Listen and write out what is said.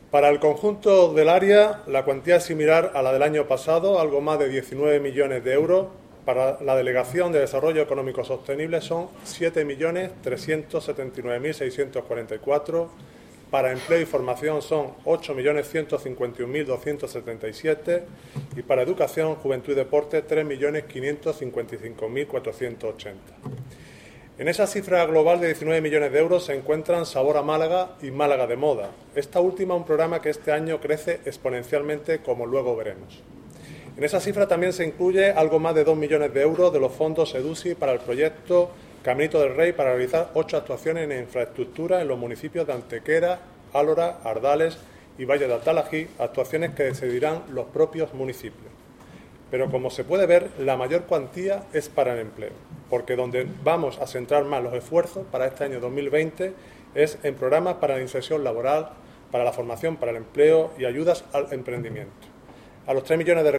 Para el conjunto del área, la cuantía es similar a la del año pasado, algo más de 19 millones de euros. Para la Delegación de Desarrollo Económico Sostenible son 7.379.644. Para empleo y formación son 8.151.277 y para educación, juventud y deporte 3.555.480. En esa cifra global de 19 millones de euros se encuentran Sabor a Málaga y Málaga de Moda. Esta última un programa que este año crece exponencialmente, como luego veremos. En esa cifra también se incluye algo más de 2 millones de euros de los fondos EDUSI para el proyecto Caminito del Rey para realizar 8 actuaciones en infraestructura en los municipios de Antequera, Álora, Ardales y Valle de Altalají, actuaciones que decidirán los propios municipios. Pero como se puede ver, la mayor cuantía es para el empleo, porque donde vamos a centrar más los esfuerzos para este año 2020 es en programas para la inserción laboral, para la formación, para el empleo y ayudas al emprendimiento. A los 3 millones de